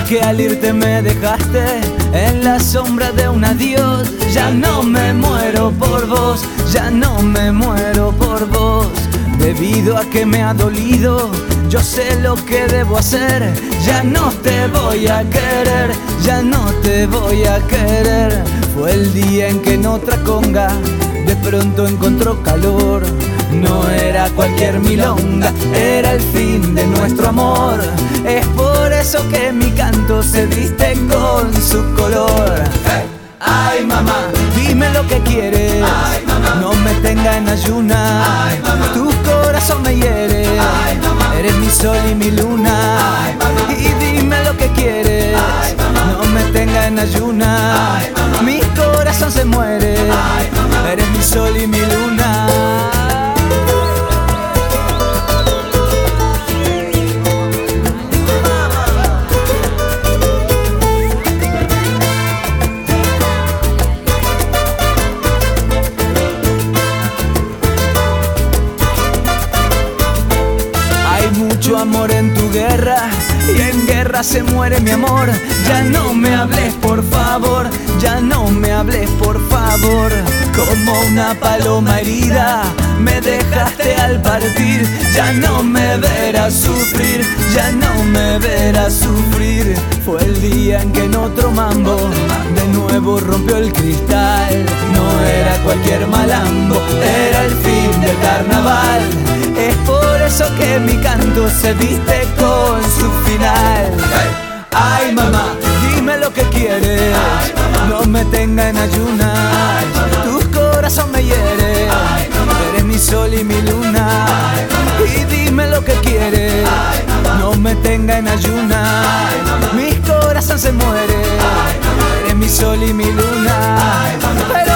que al irte me dejaste en la sombra de un adiós. Ya no me muero por vos, ya no me muero por vos. Debido a que me ha dolido, yo sé lo que debo hacer. Ya no te voy a querer, ya no te voy a querer. Fue el día en que en otra conga de pronto encontró calor. No era cualquier milonga, era el fin de nuestro amor. Es por eso que mi canto se viste con su color. Ay mamá, dime lo que quieres. Ay, mamá, no me tenga en ayunas. Ay, mamá, tu corazón me hiere. Ay, mamá, eres mi sol y mi luna. Ay, mamá, y dime lo que quieres. Ay, mamá, no me tenga en ayunas. Ay, mamá, mi corazón se muere. Ay, mamá, eres mi sol y mi luna. Mucho amor en tu guerra y en guerra se muere mi amor. Ya no me hables por favor, ya no me hables por favor. Como una paloma herida me dejaste al partir. Ya no me verás sufrir, ya no me verás sufrir. Fue el día en que en otro mambo de nuevo rompió el cristal. No era cualquier malambo, era el fin del carnaval. Es por eso que mi canto se viste con su final. Ay mamá, dime lo que quieres. Ay, mamá, no me tenga en ayunas. Ay, tu corazón me hiere. Ay, eres mi sol y mi luna. Ay, y dime lo que quieres. Ay, no me tenga en ayunas. Ay, mi corazón se muere. Ay, eres mi sol y mi luna. Ay,